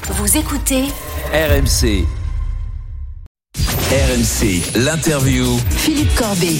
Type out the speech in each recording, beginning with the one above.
Vous écoutez RMC. RMC, l'interview. Philippe Corbet.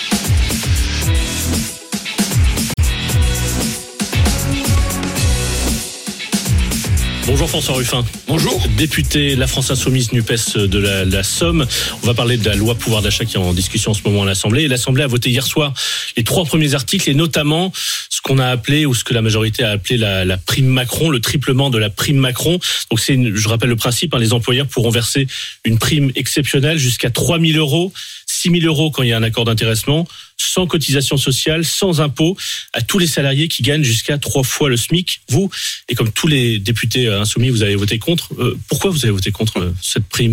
Bonjour François Ruffin. Bonjour. Député La France Insoumise NUPES de la Somme. On va parler de la loi pouvoir d'achat qui est en discussion en ce moment à l'Assemblée. Et l'Assemblée a voté hier soir les 3 premiers articles et notamment ce qu'on a appelé ou ce que la majorité a appelé la prime Macron, le triplement de la prime Macron. Donc je rappelle le principe, les employeurs pourront verser une prime exceptionnelle jusqu'à 3 000 euros, 6 000 euros quand il y a un accord d'intéressement, sans cotisation sociale, sans impôt, à tous les salariés qui gagnent jusqu'à 3 fois le SMIC. Vous, et comme tous les députés insoumis, vous avez voté contre. Pourquoi vous avez voté contre cette prime ?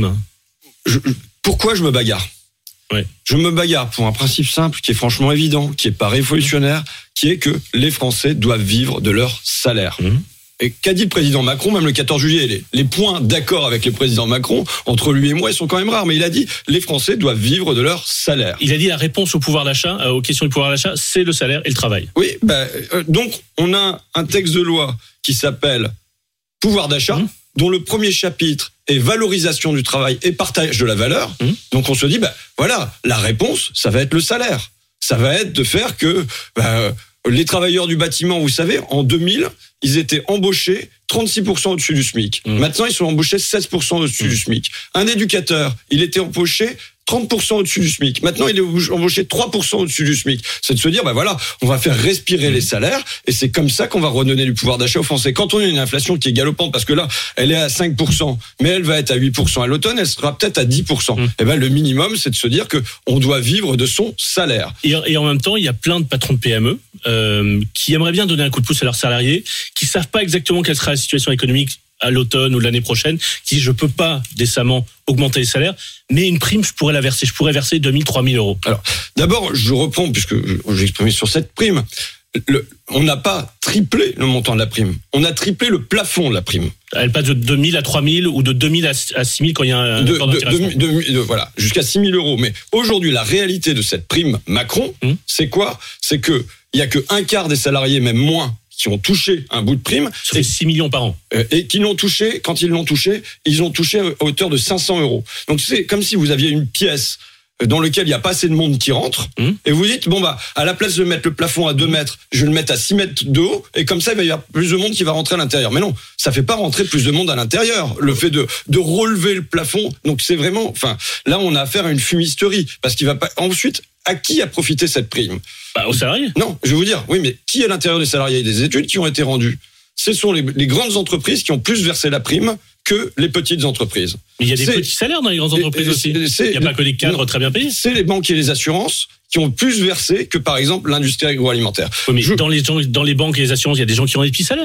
Pourquoi je me bagarre ? Ouais. Je me bagarre pour un principe simple qui est franchement évident, qui est pas révolutionnaire, qui est que les Français doivent vivre de leur salaire. Et qu'a dit le président Macron, même le 14 juillet, les points d'accord avec le président Macron, entre lui et moi, ils sont quand même rares, mais il a dit, les Français doivent vivre de leur salaire. Il a dit la réponse au pouvoir d'achat, aux questions du pouvoir d'achat, c'est le salaire et le travail. Oui, donc on a un texte de loi qui s'appelle pouvoir d'achat, dont le premier chapitre est valorisation du travail et partage de la valeur. Donc on se dit, voilà, la réponse, ça va être le salaire. Ça va être de faire que les travailleurs du bâtiment, vous savez, en 2000, ils étaient embauchés 36% au-dessus du SMIC. Maintenant, ils sont embauchés 16% au-dessus du SMIC. Un éducateur, il était embauché 30% au-dessus du SMIC. Maintenant, il est embauché 3% au-dessus du SMIC. C'est de se dire, voilà, on va faire respirer les salaires et c'est comme ça qu'on va redonner du pouvoir d'achat aux Français. Quand on a une inflation qui est galopante, parce que là, elle est à 5%, mais elle va être à 8% à l'automne, elle sera peut-être à 10%. Le minimum, c'est de se dire qu'on doit vivre de son salaire. Et en même temps, il y a plein de patrons de PME qui aimeraient bien donner un coup de pouce à leurs salariés, qui savent pas exactement quelle sera la situation économique à l'automne ou l'année prochaine, qui disent je peux pas décemment augmenter les salaires, mais une prime, je pourrais verser 2 000, 3 000 euros. Alors, d'abord, je reprends, puisque j'ai exprimé sur cette prime, on n'a pas triplé le montant de la prime, on a triplé le plafond de la prime. Elle passe de 2 000 à 3 000 ou de 2 000 à 6 000 quand il y a un accord d'intéressement. Voilà, jusqu'à 6 000 euros. Mais aujourd'hui, la réalité de cette prime Macron, c'est quoi ? C'est que il y a que un quart des salariés, même moins, qui ont touché un bout de prime. Ça fait 6 millions par an. Et qui l'ont touché, quand ils l'ont touché, ils ont touché à hauteur de 500 euros. Donc c'est comme si vous aviez une pièce dans laquelle il n'y a pas assez de monde qui rentre, et vous dites, à la place de mettre le plafond à 2 mètres, je vais le mettre à 6 mètres de haut, et comme ça, il va y avoir plus de monde qui va rentrer à l'intérieur. Mais non, ça fait pas rentrer plus de monde à l'intérieur, le fait de relever le plafond. Donc c'est vraiment, là, on a affaire à une fumisterie, parce qu'il va pas, ensuite, à qui a profité cette prime ? Aux salariés. Non, je vais vous dire, oui, mais qui à l'intérieur des salariés et des études qui ont été rendues ? Ce sont les grandes entreprises qui ont plus versé la prime que les petites entreprises. Mais il y a des petits salaires dans les grandes entreprises aussi. Il n'y a pas que les cadres très bien payés. C'est les banques et les assurances qui ont plus versé que, par exemple, l'industrie agroalimentaire. Oui, mais dans les banques et les assurances, il y a des gens qui ont des petits salaires.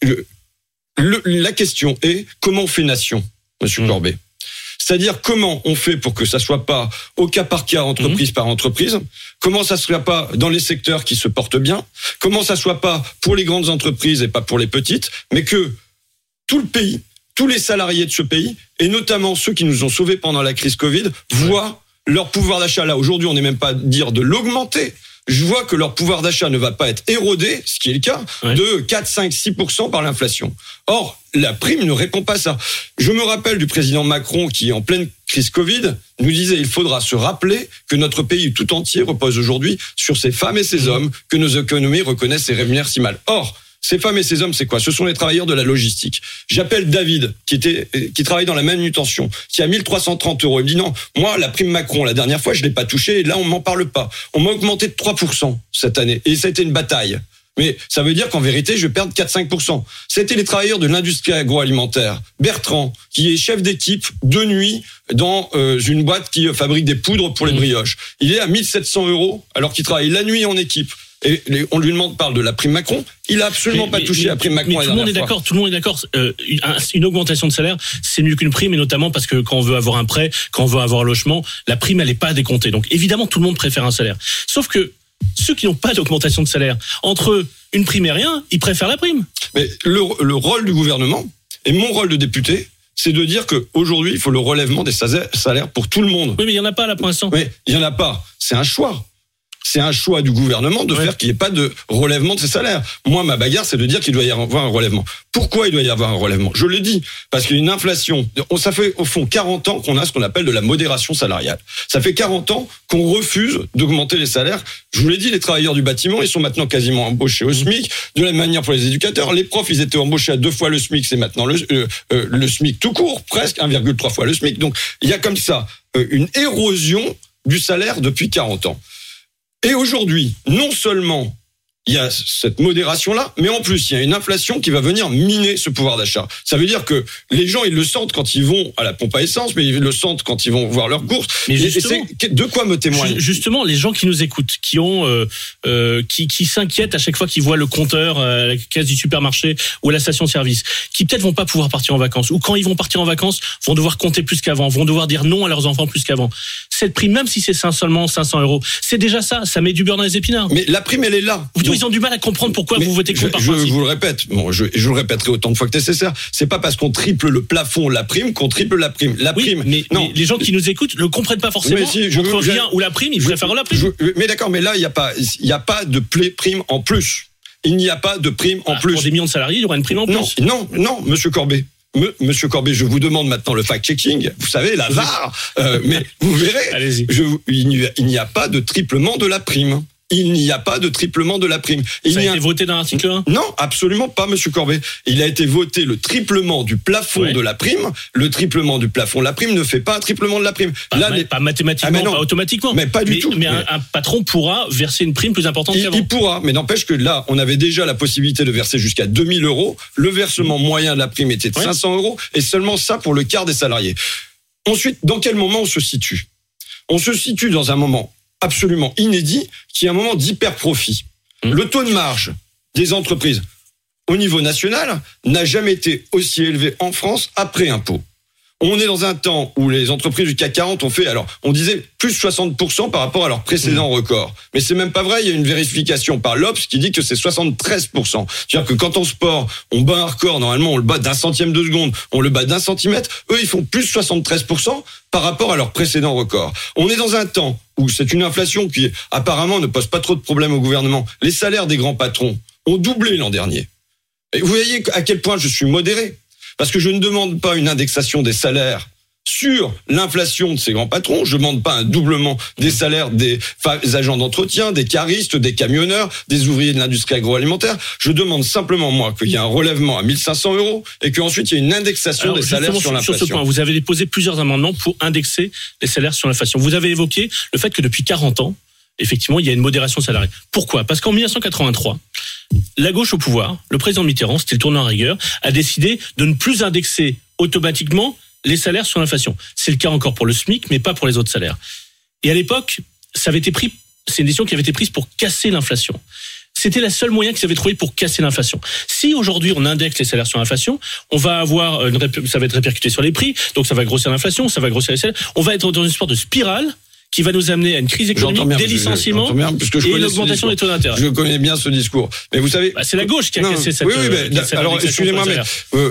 La question est, comment on fait nation, Monsieur Corbet ? C'est-à-dire comment on fait pour que ça soit pas au cas par cas, entreprise par entreprise, comment ça soit pas dans les secteurs qui se portent bien, comment ça soit pas pour les grandes entreprises et pas pour les petites, mais que tout le pays, tous les salariés de ce pays, et notamment ceux qui nous ont sauvés pendant la crise Covid, voient leur pouvoir d'achat là. Aujourd'hui, on n'est même pas à dire de l'augmenter. Je vois que leur pouvoir d'achat ne va pas être érodé, ce qui est le cas, de 4, 5, 6% par l'inflation. Or, la prime ne répond pas à ça. Je me rappelle du président Macron qui, en pleine crise Covid, nous disait il faudra se rappeler que notre pays tout entier repose aujourd'hui sur ces femmes et ces hommes que nos économies reconnaissent et rémunèrent si mal. Or, ces femmes et ces hommes, c'est quoi ? Ce sont les travailleurs de la logistique. J'appelle David, qui travaille dans la manutention, qui a 1 330 euros. Il me dit non, moi, la prime Macron, la dernière fois, je l'ai pas touchée et là, on m'en parle pas. On m'a augmenté de 3% cette année et ça a été une bataille. Mais ça veut dire qu'en vérité, je vais perdre 4-5%. C'était les travailleurs de l'industrie agroalimentaire. Bertrand, qui est chef d'équipe de nuit dans une boîte qui fabrique des poudres pour les brioches. Il est à 1 700 euros alors qu'il travaille la nuit en équipe. Et on lui parle de la prime Macron. Il a absolument pas touché la prime Macron. Mais tout le monde est d'accord. Une augmentation de salaire, c'est mieux qu'une prime, et notamment parce que quand on veut avoir un prêt, quand on veut avoir un logement, la prime, elle est pas décomptée. Donc évidemment, tout le monde préfère un salaire. Sauf que ceux qui n'ont pas d'augmentation de salaire, entre une prime et rien, ils préfèrent la prime. Mais le rôle du gouvernement et mon rôle de député, c'est de dire qu'aujourd'hui, il faut le relèvement des salaires pour tout le monde. Oui, mais il y en a pas là pour l'instant. Oui, il y en a pas. C'est un choix. C'est un choix du gouvernement de faire qu'il n'y ait pas de relèvement de ces salaires. Moi, ma bagarre, c'est de dire qu'il doit y avoir un relèvement. Pourquoi il doit y avoir un relèvement ? Je le dis, parce qu'il y a une inflation. Ça fait au fond 40 ans qu'on a ce qu'on appelle de la modération salariale. Ça fait 40 ans qu'on refuse d'augmenter les salaires. Je vous l'ai dit, les travailleurs du bâtiment, ils sont maintenant quasiment embauchés au SMIC. De la même manière pour les éducateurs. Les profs, ils étaient embauchés à 2 fois le SMIC. C'est maintenant le SMIC tout court, presque 1,3 fois le SMIC. Donc, il y a comme ça une érosion du salaire depuis 40 ans. Et aujourd'hui, non seulement il y a cette modération-là, mais en plus, il y a une inflation qui va venir miner ce pouvoir d'achat. Ça veut dire que les gens, ils le sentent quand ils vont à la pompe à essence, mais ils le sentent quand ils vont voir leurs courses. Mais justement, de quoi me témoigne ? Justement, les gens qui nous écoutent, qui s'inquiètent à chaque fois qu'ils voient le compteur à la caisse du supermarché ou à la station-service, qui peut-être vont pas pouvoir partir en vacances, ou quand ils vont partir en vacances, vont devoir compter plus qu'avant, vont devoir dire non à leurs enfants plus qu'avant. Cette prime, même si c'est seulement 500 €, c'est déjà ça met du beurre dans les épinards. Mais la prime, elle est là. Ils ont du mal à comprendre pourquoi vous votez contre par principe. Je vous le répète, je le répéterai autant de fois que nécessaire. C'est pas parce qu'on triple le plafond, la prime, qu'on triple la prime. Mais les gens qui nous écoutent ne comprennent pas forcément. Entre rien ou la prime, ils préfèrent la prime. Mais d'accord, mais là, il n'y a pas de prime en plus. Il n'y a pas de prime en plus. Pour des millions de salariés, il y aura une prime en plus. Non, monsieur Corbet. Monsieur Corbet, je vous demande maintenant le fact-checking. Vous savez, la VAR. Mais vous verrez. Allez-y. Il n'y a pas de triplement de la prime. Il n'y a pas de triplement de la prime. Ça a été voté dans l'article 1 ? Non, absolument pas, monsieur Corbet. Il a été voté le triplement du plafond de la prime. Le triplement du plafond, la prime ne fait pas un triplement de la prime. Pas mathématiquement, pas automatiquement. Mais pas du tout. Mais un patron pourra verser une prime plus importante qu'avant. Il pourra, mais n'empêche que là, on avait déjà la possibilité de verser jusqu'à 2 000 €. Le versement moyen de la prime était de 500 € et seulement ça pour le quart des salariés. Ensuite, dans quel moment on se situe ? On se situe dans un moment absolument inédit, qui est un moment d'hyper-profit. Le taux de marge des entreprises au niveau national n'a jamais été aussi élevé en France après impôt. On est dans un temps où les entreprises du CAC 40 ont fait, alors, on disait plus 60% par rapport à leur précédent record. Mais c'est même pas vrai, il y a une vérification par l'Obs qui dit que c'est 73%. C'est-à-dire que quand en sport, on bat un record, normalement, on le bat d'un centième de seconde, on le bat d'un centimètre, eux, ils font plus 73% par rapport à leur précédent record. On est dans un temps où c'est une inflation qui, apparemment, ne pose pas trop de problèmes au gouvernement. Les salaires des grands patrons ont doublé l'an dernier. Et vous voyez à quel point je suis modéré. Parce que je ne demande pas une indexation des salaires sur l'inflation de ces grands patrons. Je ne demande pas un doublement des salaires des agents d'entretien, des caristes, des camionneurs, des ouvriers de l'industrie agroalimentaire. Je demande simplement, moi, qu'il y ait un relèvement à 1 500 € et qu'ensuite il y ait une indexation des salaires sur l'inflation. Sur ce point, vous avez déposé plusieurs amendements pour indexer les salaires sur l'inflation. Vous avez évoqué le fait que depuis 40 ans, effectivement, il y a une modération salariale. Pourquoi ? Parce qu'en 1983, la gauche au pouvoir, le président Mitterrand, c'était le tournant à rigueur, a décidé de ne plus indexer automatiquement les salaires sur l'inflation. C'est le cas encore pour le SMIC, mais pas pour les autres salaires. Et à l'époque, c'est une décision qui avait été prise pour casser l'inflation. C'était le seul moyen qu'ils avaient trouvé pour casser l'inflation. Si aujourd'hui on indexe les salaires sur l'inflation, on va avoir ça va être répercuté sur les prix, donc ça va grossir l'inflation, ça va grossir les salaires. On va être dans une sorte de spirale qui va nous amener à une crise économique, des licenciements et une augmentation des taux d'intérêt. Je connais bien ce discours. Mais vous savez... c'est la gauche qui a cassé cette... alors, excusez-moi, mais...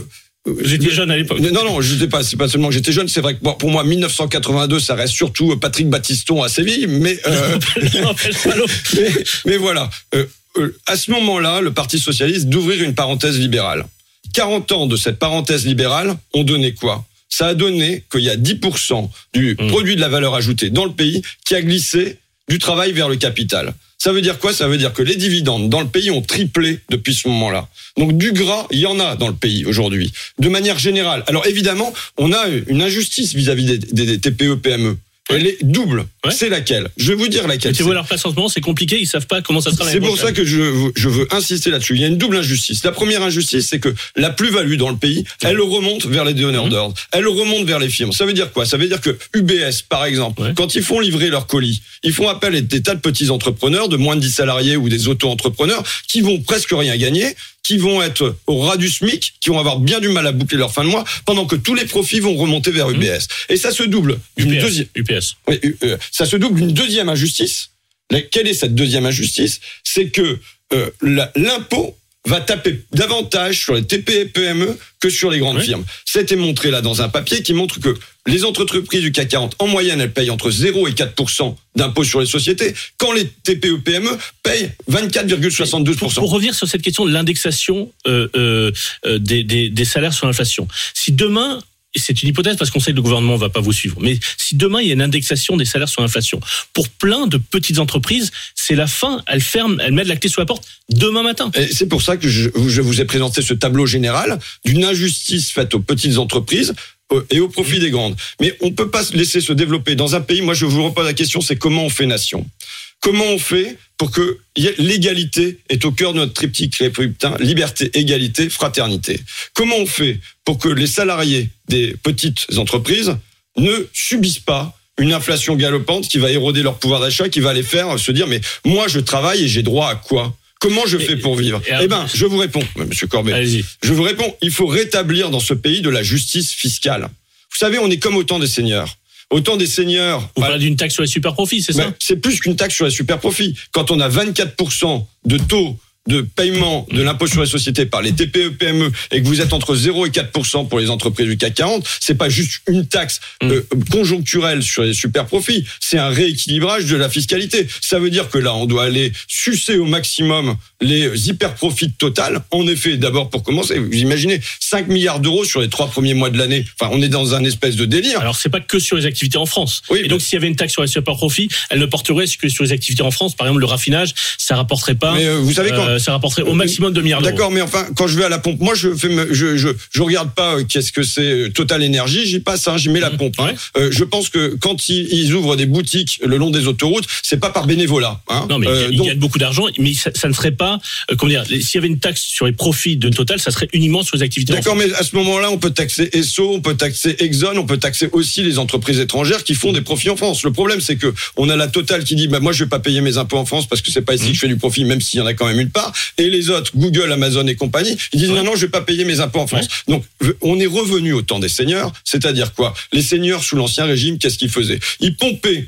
J'étais jeune à l'époque. Non, j'étais pas. C'est pas seulement que j'étais jeune. C'est vrai que pour moi, 1982, ça reste surtout Patrick Battiston à Séville. Mais mais voilà. À ce moment-là, le Parti socialiste d'ouvrir une parenthèse libérale. 40 ans de cette parenthèse libérale ont donné quoi ? Ça a donné qu'il y a 10% du produit de la valeur ajoutée dans le pays qui a glissé du travail vers le capital. Ça veut dire quoi ? Ça veut dire que les dividendes dans le pays ont triplé depuis ce moment-là. Donc du gras, il y en a dans le pays aujourd'hui, de manière générale. Alors évidemment, on a une injustice vis-à-vis des TPE-PME. Elle est double. Ouais. C'est laquelle ? Je vais vous dire laquelle. Tu vois leur place en ce moment, c'est compliqué, ils savent pas comment ça sera. C'est pour ça que je veux insister là-dessus. Il y a une double injustice. La première injustice, c'est que la plus-value dans le pays, elle remonte vers les donneurs d'ordre. Elle remonte vers les firmes. Ça veut dire quoi ? Ça veut dire que UBS, par exemple, quand ils font livrer leurs colis, ils font appel à des tas de petits entrepreneurs de moins de 10 salariés ou des auto-entrepreneurs qui vont presque rien gagner, qui vont être au ras du SMIC, qui vont avoir bien du mal à boucler leur fin de mois, pendant que tous les profits vont remonter vers UBS. Et ça se double d'une deuxième... UPS. Oui, ça se double d'une deuxième injustice. Quelle est cette deuxième injustice ? C'est que l'impôt va taper davantage sur les TPE et PME que sur les grandes firmes. C'était montré là dans un papier qui montre que les entreprises du CAC 40, en moyenne, elles payent entre 0 et 4% d'impôts sur les sociétés, quand les TPE PME payent 24,72%. Pour revenir sur cette question de l'indexation des salaires sur l'inflation, si demain, et c'est une hypothèse parce qu'on sait que le gouvernement va pas vous suivre, mais si demain il y a une indexation des salaires sur l'inflation, pour plein de petites entreprises, c'est la fin, elles ferment, elles mettent la clé sous la porte demain matin. Et c'est pour ça que je vous ai présenté ce tableau général d'une injustice faite aux petites entreprises et au profit des grandes. Mais on peut pas se laisser se développer dans un pays. Moi, je vous repose la question, c'est comment on fait nation? Comment on fait pour que l'égalité est au cœur de notre triptyque républicain, liberté, égalité, fraternité? Comment on fait pour que les salariés des petites entreprises ne subissent pas une inflation galopante qui va éroder leur pouvoir d'achat, qui va les faire se dire mais moi je travaille et j'ai droit à quoi? Comment je fais pour vivre? Eh ben, je vous réponds, Monsieur Corbet. Allez-y. Je vous réponds, il faut rétablir dans ce pays de la justice fiscale. Vous savez, on est comme au temps des seigneurs. Au temps des seigneurs. Vous parlez d'une taxe sur les super profits, c'est ça? C'est plus qu'une taxe sur les super profits. Quand on a 24% de taux de paiement de l'impôt sur les sociétés par les TPE, PME et que vous êtes entre 0 et 4% pour les entreprises du CAC 40, c'est pas juste une taxe conjoncturelle sur les super profits, c'est un rééquilibrage de la fiscalité. Ça veut dire que là, on doit aller sucer au maximum les hyper profits Total. En effet, d'abord pour commencer, vous imaginez 5 milliards d'euros sur les 3 premiers mois de l'année. Enfin, on est dans un espèce de délire. Alors, c'est pas que sur les activités en France. Oui, et donc, s'il y avait une taxe sur les super profits, elle ne porterait que sur les activités en France. Par exemple, le raffinage, ça rapporterait pas. Mais vous savez quand ça rapporterait au maximum 2 milliards d'euros. D'accord, mais enfin, quand je vais à la pompe, moi, je regarde pas qu'est-ce que c'est Total Énergie, j'y passe, j'y mets la pompe. Ouais. Je pense que quand ils ouvrent des boutiques le long des autoroutes, c'est pas par bénévolat. Non, mais il y a beaucoup d'argent, mais ça ne serait pas, comment dire, s'il y avait une taxe sur les profits de Total, ça serait uniquement sur les activités. D'accord, mais à ce moment-là, on peut taxer Esso, on peut taxer Exxon, on peut taxer aussi les entreprises étrangères qui font des profits en France. Le problème, c'est que on a la Total qui dit, moi, je vais pas payer mes impôts en France parce que c'est pas ici que je fais du profit, même s'il y en a quand même une part. Et les autres, Google, Amazon et compagnie, ils disent non, je vais pas payer mes impôts en France. Donc, on est revenu au temps des seigneurs, c'est-à-dire quoi? Les seigneurs sous l'Ancien Régime, qu'est-ce qu'ils faisaient? Ils pompaient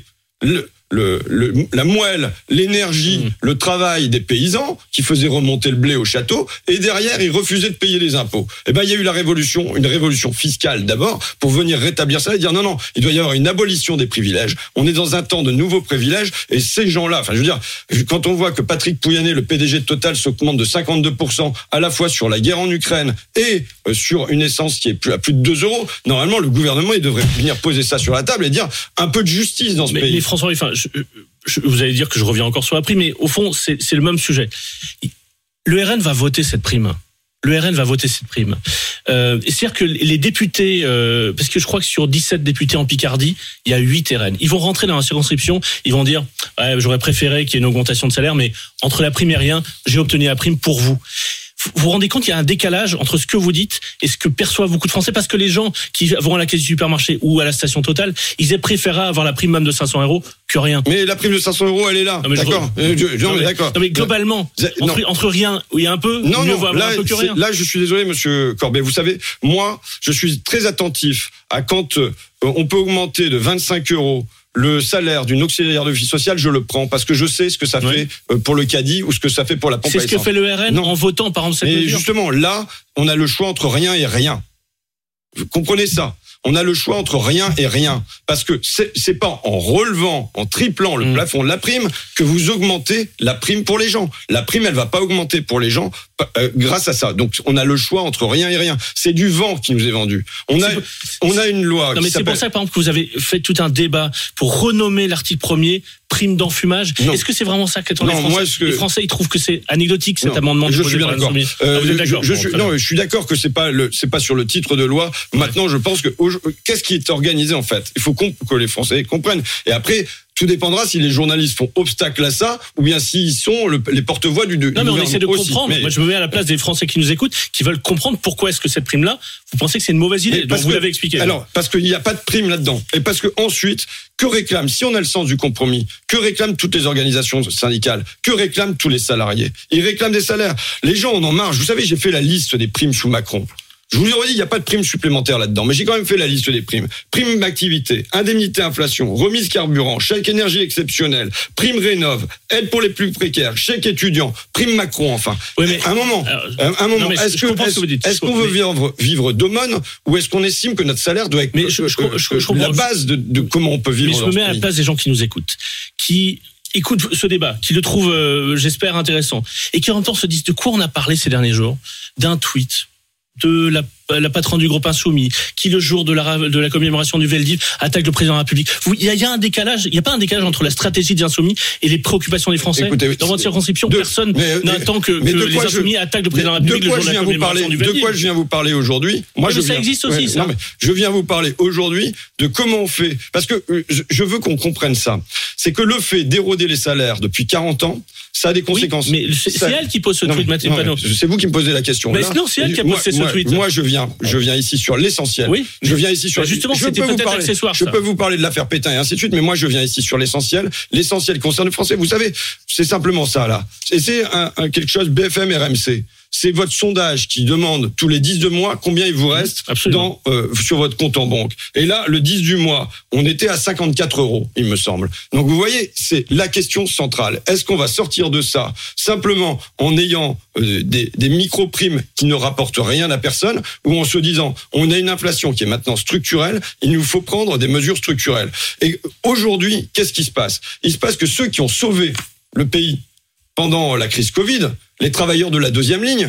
la moelle, l'énergie, le travail des paysans qui faisaient remonter le blé au château, et derrière, ils refusaient de payer les impôts. Eh ben, il y a eu une révolution fiscale d'abord, pour venir rétablir ça et dire non, il doit y avoir une abolition des privilèges. On est dans un temps de nouveaux privilèges, et ces gens-là, enfin, je veux dire, quand on voit que Patrick Pouyanné, le PDG de Total, s'augmente de 52% à la fois sur la guerre en Ukraine et sur une essence qui est à plus de 2 euros, normalement, le gouvernement, il devrait venir poser ça sur la table et dire un peu de justice dans ce pays. Mais François, enfin, vous allez dire que je reviens encore sur la prime, mais au fond, c'est le même sujet. Le RN va voter cette prime. C'est-à-dire que les députés, parce que je crois que sur 17 députés en Picardie, il y a 8 RN. Ils vont rentrer dans la circonscription, ils vont dire j'aurais préféré qu'il y ait une augmentation de salaire, mais entre la prime et rien, j'ai obtenu la prime pour vous. Vous vous rendez compte qu'il y a un décalage entre ce que vous dites et ce que perçoivent beaucoup de Français, parce que les gens qui vont à la caisse du supermarché ou à la station Total, ils préféreraient avoir la prime même de 500 € que rien. Mais la prime de 500 € elle est là. D'accord. D'accord. Non, mais globalement, entre rien où il y a un peu, non, là, un peu que rien. Là, je suis désolé, Monsieur Corbet. Vous savez, moi, je suis très attentif à quand on peut augmenter de 25 € le salaire d'une auxiliaire de vie sociale, je le prends parce que je sais ce que ça fait pour le caddie ou ce que ça fait pour la pompe à essence. C'est ce que fait le RN en votant par exemple cette mesure. Et justement, là, on a le choix entre rien et rien. Vous comprenez ça? On a le choix entre rien et rien. Parce que c'est pas en relevant, en triplant le plafond de la prime que vous augmentez la prime pour les gens. La prime, elle va pas augmenter pour les gens grâce à ça. Donc, on a le choix entre rien et rien. C'est du vent qui nous est vendu. On a une loi. Non, mais c'est pour ça, par exemple, que vous avez fait tout un débat pour renommer l'article 1er prime d'enfumage. Non. Est-ce que c'est vraiment ça qu'attendent les Français? Les Français, ils trouvent que c'est anecdotique cet amendement. Je suis bien d'accord. Je suis d'accord que c'est pas sur le titre de loi. Maintenant, je pense que qu'est-ce qui est organisé en fait? Il faut que les Français comprennent. Et après, tout dépendra si les journalistes font obstacle à ça ou bien s'ils sont les porte-voix du gouvernement. Non, mais on essaie de comprendre. Mais... Moi, je me mets à la place des Français qui nous écoutent, qui veulent comprendre pourquoi est-ce que cette prime-là, vous pensez que c'est une mauvaise idée? Donc vous l'avez expliqué. Alors, parce qu'il n'y a pas de prime là-dedans. Et parce que ensuite, que réclament, si on a le sens du compromis, que réclament toutes les organisations syndicales, que réclament tous les salariés? Ils réclament des salaires. Les gens en marre. Vous savez, j'ai fait la liste des primes sous Macron. Je vous le redis, il n'y a pas de prime supplémentaire là-dedans, mais j'ai quand même fait la liste des primes. Prime d'activité, indemnité inflation, remise carburant, chèque énergie exceptionnel, prime rénov, aide pour les plus précaires, chèque étudiant, prime Macron, enfin. Oui, mais, un moment. Non, Est-ce qu'on veut vivre d'aumône ou est-ce qu'on estime que notre salaire doit être la base de comment on peut vivre? Mais je me mets à la place des gens qui nous écoutent, qui écoutent ce débat, qui le trouvent, j'espère, intéressant, et qui en même temps se disent de quoi on a parlé ces derniers jours, d'un tweet de la patronne du groupe Insoumis, qui le jour de la commémoration du Veldiv attaque le président de la République. Il y a un décalage, il n'y a pas un décalage entre la stratégie des Insoumis et les préoccupations des Français. Écoutez, dans votre circonscription, personne n'attend que les Insoumis attaquent le président de la République le jour de la commémoration du Veldiv. De quoi je viens vous parler aujourd'hui? Ça existe aussi, ça. Non, mais je viens vous parler aujourd'hui de comment on fait, parce que je veux qu'on comprenne ça. C'est que le fait d'éroder les salaires depuis 40 ans, ça a des conséquences. Oui, mais c'est elle qui pose ce tweet, Mathieu Panot. C'est vous qui me posez la question. Mais non, c'est elle qui a posé ce tweet. Moi, je viens ici sur l'essentiel. Oui. Je viens ici sur. Justement, c'était peut-être accessoire. Je peux vous parler de l'affaire Pétain et ainsi de suite, mais moi, je viens ici sur l'essentiel. L'essentiel concerne les Français. Vous savez, c'est simplement ça là. Et c'est quelque chose BFM RMC. C'est votre sondage qui demande tous les 10 du mois combien il vous reste sur votre compte en banque. Et là, le 10 du mois, on était à 54 €, il me semble. Donc vous voyez, c'est la question centrale. Est-ce qu'on va sortir de ça simplement en ayant des micro-primes qui ne rapportent rien à personne, ou en se disant, on a une inflation qui est maintenant structurelle, il nous faut prendre des mesures structurelles. Et aujourd'hui, qu'est-ce qui se passe? Il se passe que ceux qui ont sauvé le pays pendant la crise Covid, les travailleurs de la deuxième ligne,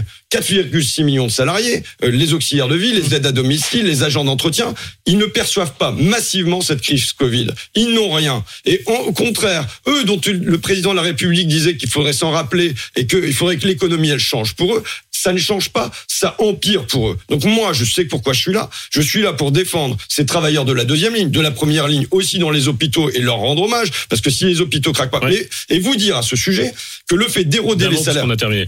4,6 millions de salariés, les auxiliaires de vie, les aides à domicile, les agents d'entretien, ils ne perçoivent pas massivement cette crise Covid. Ils n'ont rien. Et au contraire, eux dont le président de la République disait qu'il faudrait s'en rappeler et qu'il faudrait que l'économie elle change pour eux, ça ne change pas, ça empire pour eux. Donc moi, je sais pourquoi je suis là. Je suis là pour défendre ces travailleurs de la deuxième ligne, de la première ligne, aussi dans les hôpitaux et leur rendre hommage, parce que si les hôpitaux craquent pas, et vous dire à ce sujet que le fait d'éroder les salaires,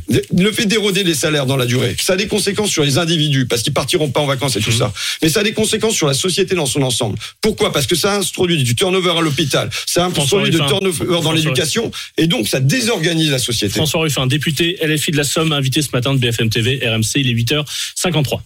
dans la durée, ça a des conséquences sur les individus, parce qu'ils partiront pas en vacances et tout ça. Mais ça a des conséquences sur la société dans son ensemble. Pourquoi? Parce que ça introduit du turnover à l'hôpital, ça introduit du turnover dans l'éducation, et donc ça désorganise la société. François Ruffin, député LFI de la Somme, invité ce matin de BFM TV, RMC, il est 8h53.